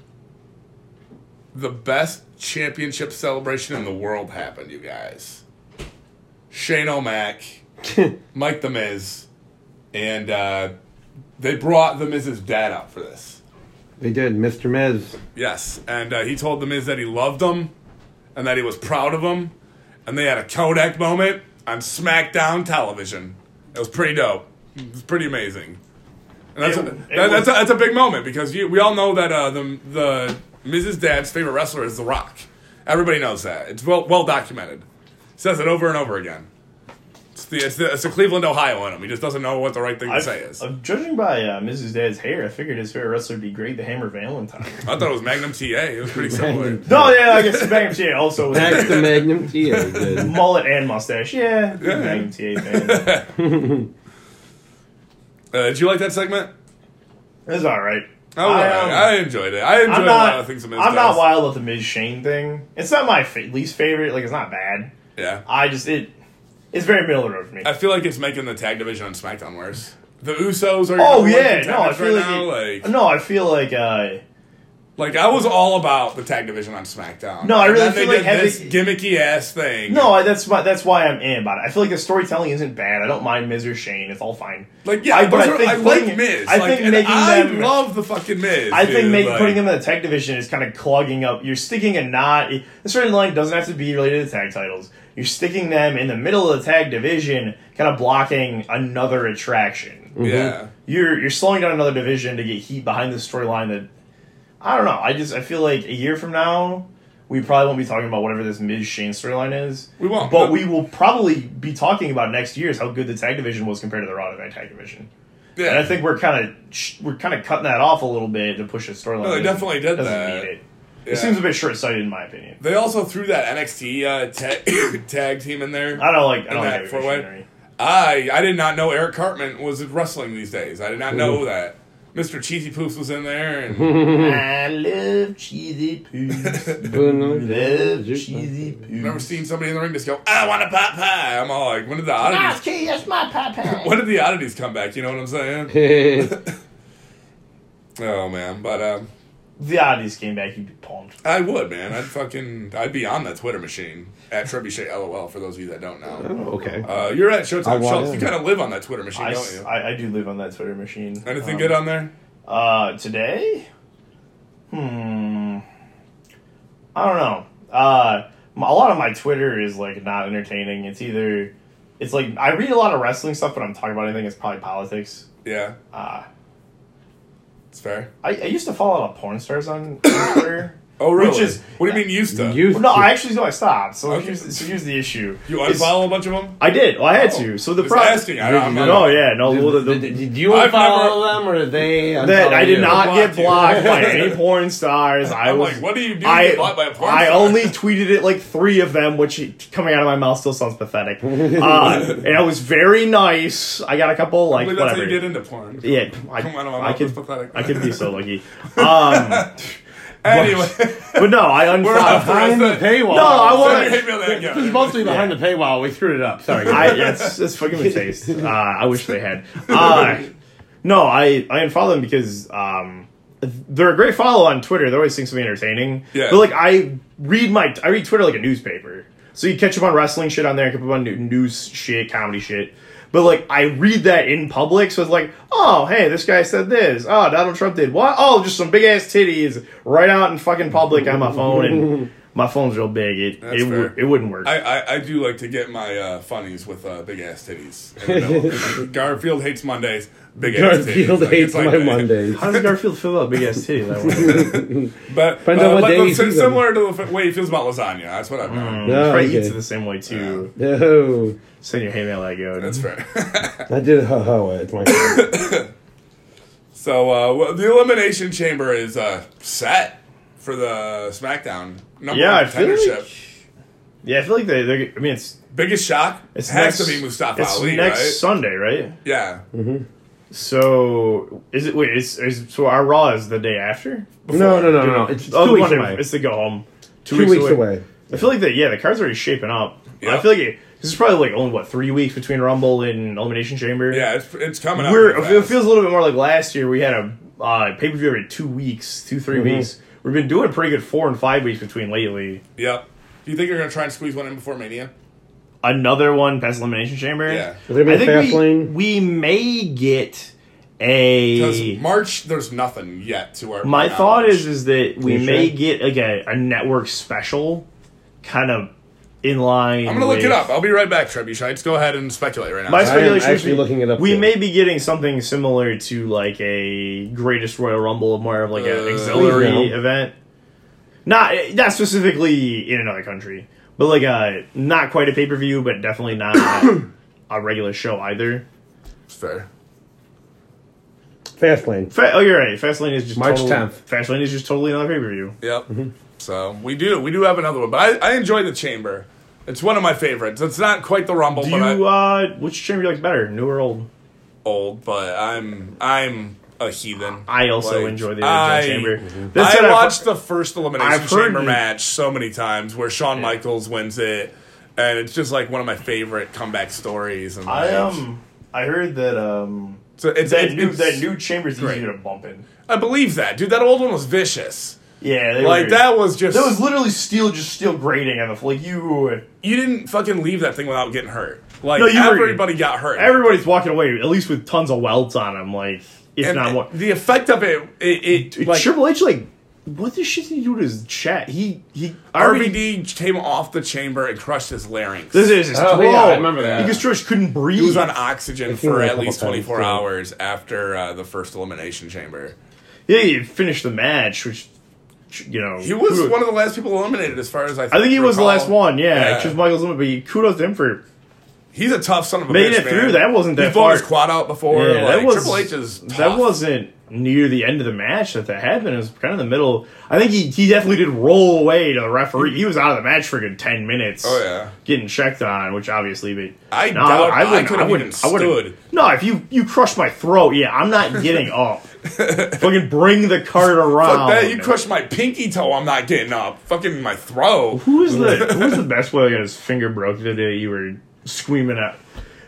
the best championship celebration in the world happened, you guys. Shane O'Mac, Mike the Miz, and they brought the Miz's dad out for this. They did, Mr. Miz. Yes, and he told the Miz that he loved him and that he was proud of him, and they had a Kodak moment on SmackDown television. It was pretty dope. It was pretty amazing. And that's a big moment because we all know that the Miz's dad's favorite wrestler is The Rock. Everybody knows that. It's well documented. Says it over and over again. It's the Cleveland, Ohio in him. He just doesn't know what the right thing to say is. Judging by Mrs. Dad's hair, I figured his favorite wrestler would be Greg the Hammer Valentine. I thought it was Magnum TA. It was pretty similar. No, yeah, I guess Magnum TA also was. That's the Magnum TA. Mullet and mustache. Yeah, good Magnum TA fan. Did you like that segment? It was alright. I enjoyed it. I enjoyed a lot of things the Miz does. I'm not wild with the Miz Shane thing. It's not my least favorite. Like, it's not bad. Yeah. It's very middle of the road for me. I feel like it's making the tag division on SmackDown worse. The Usos are. I feel like. Like, I was all about the tag division on SmackDown. No, I really feel like this gimmicky ass thing. No, that's why I'm in about it. I feel like the storytelling isn't bad. I don't mind Miz or Shane. It's all fine. Like, yeah, I like Miz. I love the fucking Miz. I think putting them in the tag division is kind of clogging up. You're sticking a knot. The storyline doesn't have to be related to tag titles. You're sticking them in the middle of the tag division, kind of blocking another attraction. Mm-hmm. Yeah, you're slowing down another division to get heat behind the storyline that. I don't know. I feel like a year from now, we probably won't be talking about whatever this Miz Shane storyline is. We won't. But we will probably be talking about next year's how good the tag division was compared to the Raw tag division. Yeah. And I think we're kind of cutting that off a little bit to push the storyline. No, they definitely did doesn't that. Need it. Yeah. It seems a bit short-sighted in my opinion. They also threw that NXT tag team in there. I don't like that. I did not know Eric Cartman was wrestling these days. I did not know that. Mr. Cheesy Poofs was in there. And I love Cheesy Poofs. Cheesy Poofs. Remember seeing somebody in the ring just go, I want a pot pie. I'm all like, when did the oddities... that's my pot pie. When did the oddities come back? You know what I'm saying? Oh, man. But, the oddities came back, you'd be pumped. I would, man. I'd be on that Twitter machine at Trebuchet LOL for those of you that don't know. Oh, okay. You're at Showtime want Schultz. it. You kind of live on that Twitter machine, don't you? I do live on that Twitter machine. Anything good on there? Today? I don't know. A lot of my Twitter is like not entertaining. It's like I read a lot of wrestling stuff, but I'm talking about anything. It's probably politics. Yeah, it's fair. I used to follow a lot of porn stars on Twitter. Oh, really? Which is, what do you mean used to? well, no, I stopped. So, Okay. here's the issue. You unfollow a bunch of them? I did. Well, I had to. So the Just problem. asking. I'm not- No, yeah, no. well, Did you I've unfollow them, or did they unfollow that I did you? not get Blocked you. blocked by any porn stars. I'm like, what do you do to get blocked by a porn I star? only tweeted it like 3 of them, which coming out of my mouth still sounds pathetic. And I was very nice. I got a couple I like believe that's how whatever. you get into porn. Yeah, Come out of my I mouth, could it's pathetic. I could be so lucky. Anyway, But no, I We're off the unfollowed. Behind the rest of- paywall. No, I Send want your hate mail there, It's supposed to be behind the paywall. We screwed it up. Sorry. It's fucking with taste. I wish they had. No, I unfollow them because they're a great follow on Twitter. They always think something entertaining. Yeah. But like I read Twitter like a newspaper. So you catch up on wrestling shit on there, catch up on news shit, comedy shit. But like I read that in public, so it's like, oh hey, this guy said this. Oh, Donald Trump did what? Oh, just some big ass titties right out in fucking public on my phone, and my phone's real big. That's fair. It wouldn't work. I do like to get my funnies with big ass titties. In the middle. Garfield hates Mondays. Big ass titties. Garfield Like, hates it's like my that. Mondays. How does Garfield feel about big ass titties? I wonder. But Depends on what day you see them. similar to the way he feels about lasagna. That's what I've known. No, Probably okay. eats it the same way too. No, Send your hate mail that go. That's fair. I did it's my favorite. So the Elimination Chamber is set for the SmackDown number Yeah, one I feel contendership. like. Yeah, I feel like they. I mean, it's Biggest shock has to be Mustafa it's Ali, next right? Sunday, right? Yeah. So is it? Wait, so our Raw is the day after? No. It's 2 the weeks one away. It's the go home. 2 weeks away. I feel like the card's already shaping up. Yeah. I feel like this is probably like only 3 weeks between Rumble and Elimination Chamber. Yeah, it's coming up. It pretty feels a little bit more like last year. We had a pay per view every 2 weeks, 3 weeks. We've been doing pretty good 4 and 5 weeks between lately. Yep. Do you think you're going to try and squeeze one in before Mania? Another one past Elimination Chamber. Yeah. Is there I a fast lane? think we may get Because a. March, there's nothing yet to our My knowledge. thought is that we You may sure? get like a network special, kind of in line. I'm going to look with- it up. I'll be right back, Trebuchet. Just go ahead and speculate right now. My I am speculation actually is looking it up. we too. may be getting something similar to like a Greatest Royal Rumble, more of like an Please auxiliary no. event. Not specifically in another country, but like not quite a pay per view, but definitely not a regular show either. Fair. Fastlane. Oh, you're right. Fastlane is just March totally, 10th. Fastlane is just totally another pay per view. Yep. So we do have another one, but I enjoy the Chamber. It's one of my favorites. It's not quite the Rumble, Do but you which chamber do you like better, new or old? old. But I'm a heathen. I also Like, enjoy the original I- chamber. This I said, watched the first Elimination I've heard Chamber you- match so many times where Shawn Michaels wins it, and it's just like one of my favorite comeback stories. And I heard that so it's, that it's- new chamber's great. easier to bump in. I believe that, dude. That old one was vicious. Yeah, they Like were, that was just That was literally steel grating on the like you. you didn't fucking leave that thing without getting hurt. Like No, you were- everybody got hurt. Everybody's walking away at least with tons of welts on them. Like if and not more. the effect of it like Triple H like what the shit did he do to his chat? He RVD came off the chamber and crushed his larynx. This is his Oh, throat. yeah, I remember that. Because Trish couldn't breathe. He was on oxygen seen for that a at couple least times, 24 too. hours after the first Elimination Chamber. Yeah, he finished the match, which you know He was kudos- one of the last people eliminated, as far as I think he was the recall. last one. Yeah, Yeah. because Michael's limit. But kudos to him for He's a tough son of a making bitch, it man. through. That wasn't that He's blown far. his quad out before. Yeah, like, that was Triple H is tough. that wasn't near the end of the match that happened. It was kind of the middle. I think he definitely did roll away to the referee. He was out of the match for a good 10 minutes. Oh, yeah. Getting checked on, which obviously, but I doubt I could have even I stood. wouldn't. No, if you crush my throat, yeah, I'm not getting up. Fucking bring the cart around. Fuck that, you crushed my pinky toe, I'm not getting up. Fucking my throat. Who was the best boy that got his finger broke the day you were screaming at?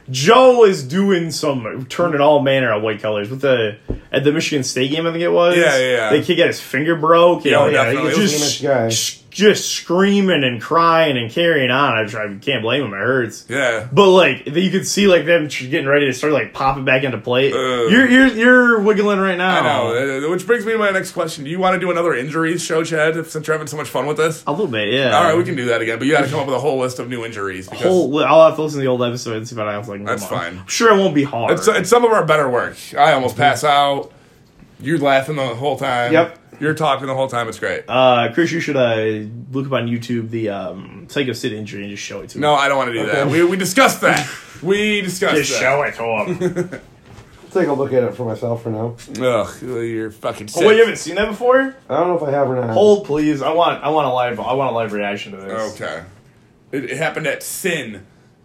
Joe is doing turning all manner of white colors with at the Michigan State game, I think it was. Yeah. The kid got his finger broke. Definitely. Just screaming and crying and carrying on. I can't blame him. It hurts. Yeah. But you could see them getting ready to start popping back into play. You're wiggling right now. I know. Which brings me to my next question. Do you want to do another injuries show, Chad? Since you're having so much fun with this. A little bit, yeah. All right, we can do that again. But you got to come up with a whole list of new injuries. I'll have to listen to the old episode and see if I have That's fine. I'm sure it won't be hard. It's some of our better work. I almost pass out. You're laughing the whole time. Yep. You're talking the whole time. It's great. Chris, you should look up on YouTube the Psycho Sid injury and just show it to him. No, I don't want to do that. We discussed that. Just show it to him. Take a look at it for myself for now. Ugh, you're fucking sick. Oh, wait, you haven't seen that before? I don't know if I have or not. Hold, please. I want a live reaction to this. Okay. It happened at Sin.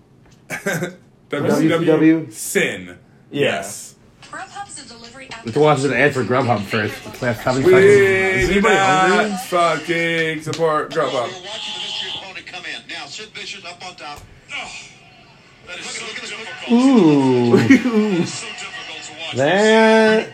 WCW? Sin. Yeah. Yes. To watch an ad for Grubhub first. The last 7 We seconds. do not fucking support Grubhub. You're watching the mystery opponent come in. Now, Sid Vicious up on top. That is so difficult. Ooh. It's so difficult to watch. That.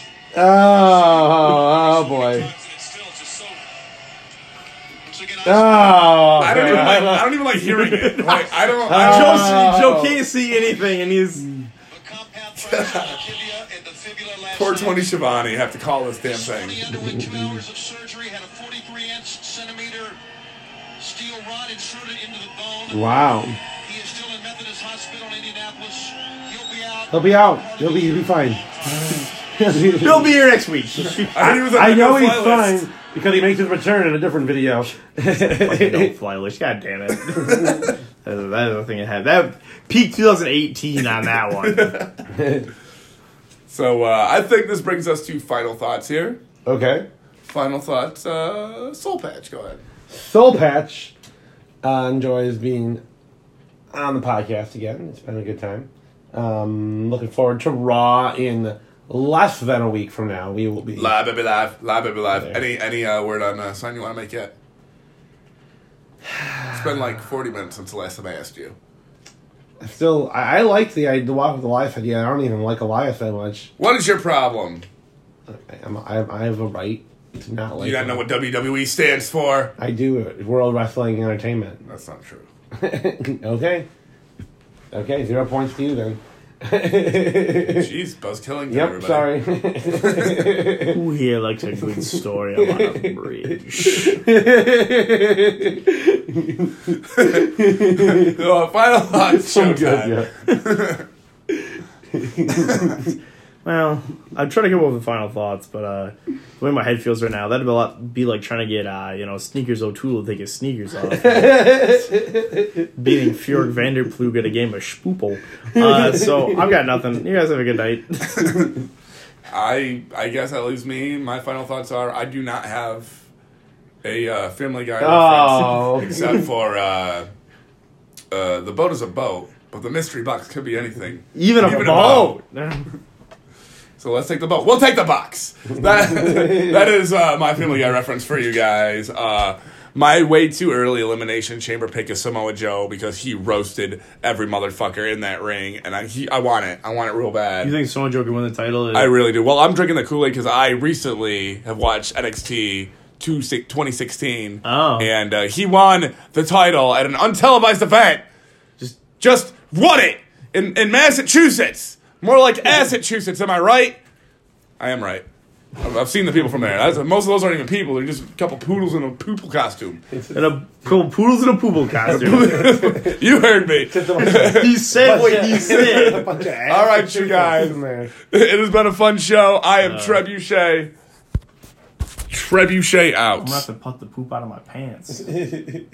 Oh boy. It's still just so. Once again, Oh. I don't even like hearing it. I don't. Joe can't see anything, and he's... the compound fracture of the tibia and the fibula last Poor night. Tony Schiavone have to call this damn Sony thing. underwent 2 hours of surgery, had a 43-centimeter steel rod inserted into the bone. Wow. He is still in Methodist Hospital in Indianapolis. He'll be out. He'll be out. He'll be fine. He'll be here next week. I know he's fine because he makes his return in a different video. No fly list. God damn it. That is the thing it had. That peak 2018 on that one. So I think this brings us to final thoughts here. Okay. Final thoughts. Soul Patch, go ahead. Soul Patch enjoys being on the podcast again. It's been a good time. Looking forward to Raw in less than a week from now. We will be Live, baby, live. Live, baby, live. There. Any word on sign you want to make yet? It's been like 40 minutes since the last time I asked you. still. I like the Walk with Elias idea. I don't even like Elias that much. What is your problem? I have a right to not like. You gotta know what WWE stands for. I do. World Wrestling Entertainment. That's not true. Okay. 0 points to you then. Jeez, Buzz Killington, Yep, everybody. sorry. Who here likes a good story about a bridge? Final thoughts, showtime. Well, I'm trying to come up with final thoughts, but the way my head feels right now, that'd be like trying to get Sneakers O'Toole to take his sneakers off. Beating Fjord Vanderploeg at a game of Spoopel. So I've got nothing. You guys have a good night. I guess that leaves me. My final thoughts are: I do not have a Family Guy reference except for the boat is a boat, but the mystery box could be anything. Even a boat. So let's take the boat. We'll take the box. That is my Family Guy reference for you guys. My way too early elimination chamber pick is Samoa Joe because he roasted every motherfucker in that ring, and I want it. I want it real bad. You think Samoa Joe can win the title? I really do. Well, I'm drinking the Kool-Aid because I recently have watched NXT 2016. Oh. And he won the title at an untelevised event. Just won it in Massachusetts. More like Massachusetts, am I right? I am right. I've seen the people from there. Most of those aren't even people. They're just a couple poodles in a poople costume. And a couple poodles in a poople costume. You heard me. He said what he said. All right, you guys. It has been a fun show. I am Trebuchet. Trebuchet out. I'm going to have to put the poop out of my pants.